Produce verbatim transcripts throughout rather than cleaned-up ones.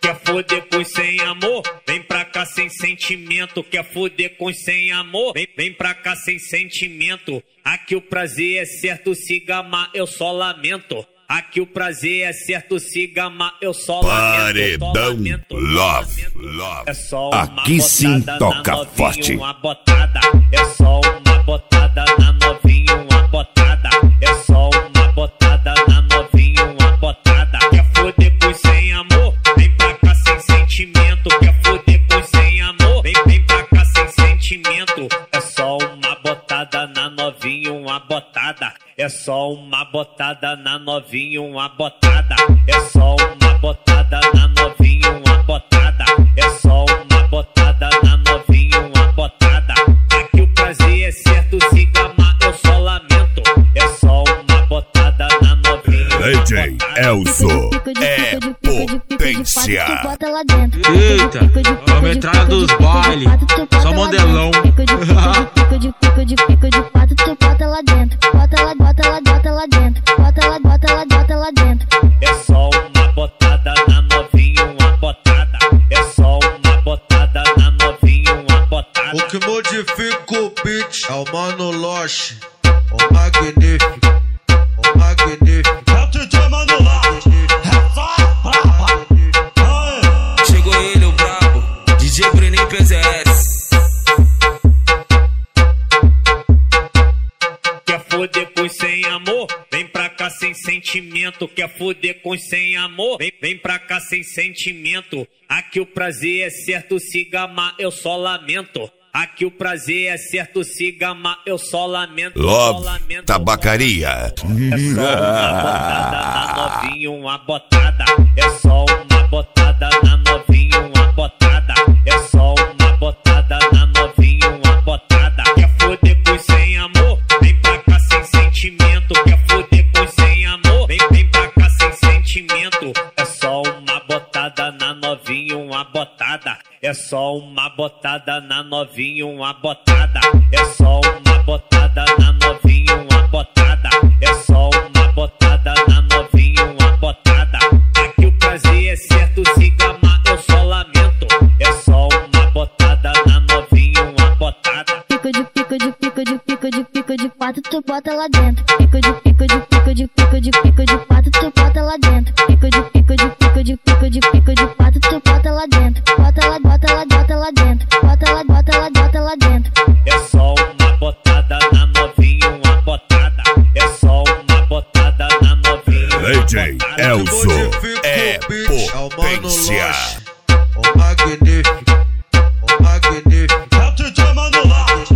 Quer foder com sem amor? Vem pra cá sem sentimento. Quer foder com sem amor? Vem, vem pra cá sem sentimento. Aqui o prazer é certo, se gamar eu só lamento. Aqui o prazer é certo, se gamar eu só lamento. Paredão Love, Love. É só uma aqui sim toca novinha, forte. Uma botada. É só uma botada na novinha, uma botada. É só uma botada na novinha, uma botada. Quer foder com sem amor? Vem pra cá sem sentimento. Quer foder com sem amor? Vem, vem pra cá sem sentimento. É só uma botada na novinha, uma botada. É só uma botada na novinha, uma botada. É só uma botada na novinha, uma botada. É só uma botada na novinha, uma botada. Aqui o prazer é certo, se gamar eu só lamento. É só uma botada na novinha. D J Elzo é potência. Eita, a metralha dos bailes, só modelão. Pico de pico de pico de pato, tu bota lá dentro. Bota lá, bota lá, bota lá dentro. Bota lá, bota lá, bota lá dentro. É só uma botada na novinha, uma botada. É só uma botada na novinha, uma botada. O que modifica o beat é o Mano Loche, o magnífico, o magnífico. É o D J Mano Loche. Chegou ele, o brabo, D J Breninho P Z S. Quer foder com sem amor? Vem pra cá sem sentimento. Quer foder com sem amor? Vem, vem pra cá sem sentimento. Aqui o prazer é certo, se gamar eu só lamento. Aqui o prazer é certo, se gamar eu só lamento. Love só lamento, Tabacaria. É só uma botada na novinha, uma botada. É só uma botada na novinha, uma botada. É só uma botada na novinha, uma botada. Quer foder com sem amor? Vem pra cá sem sentimento. Quer foder com sem amor? Vem, vem pra cá sem sentimento. É só uma botada na novinha, uma botada. É só uma botada na novinha, uma botada. É só uma botada na novinha, uma botada. É só uma botada na novinha, uma botada. Aqui o prazer é certo, se gamar eu só lamento. É só uma botada na novinha, uma botada. Pico de pico de pico de pico de pico de pato, tu bota lá dentro. Pico de pico de pico de pico de pico de pato, tu bota lá dentro. Pico de pico de pico de pico de pico de pato, tu bota lá dentro. Bota lá, bota lá, bota lá dentro. Bota lá, bota lá, bota lá dentro. É só uma botada na novinha, uma botada. É só uma botada na novinha. D J Elzo Modifica é o beat é o Mano potência. Loche, o magnífico, o magnífico. É o D J Mano Loche.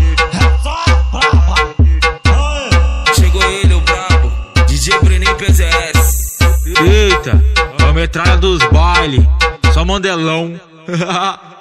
Chegou ele, o brabo, D J Breninho P Z S. Eita, a metralha dos bailes, só modelão.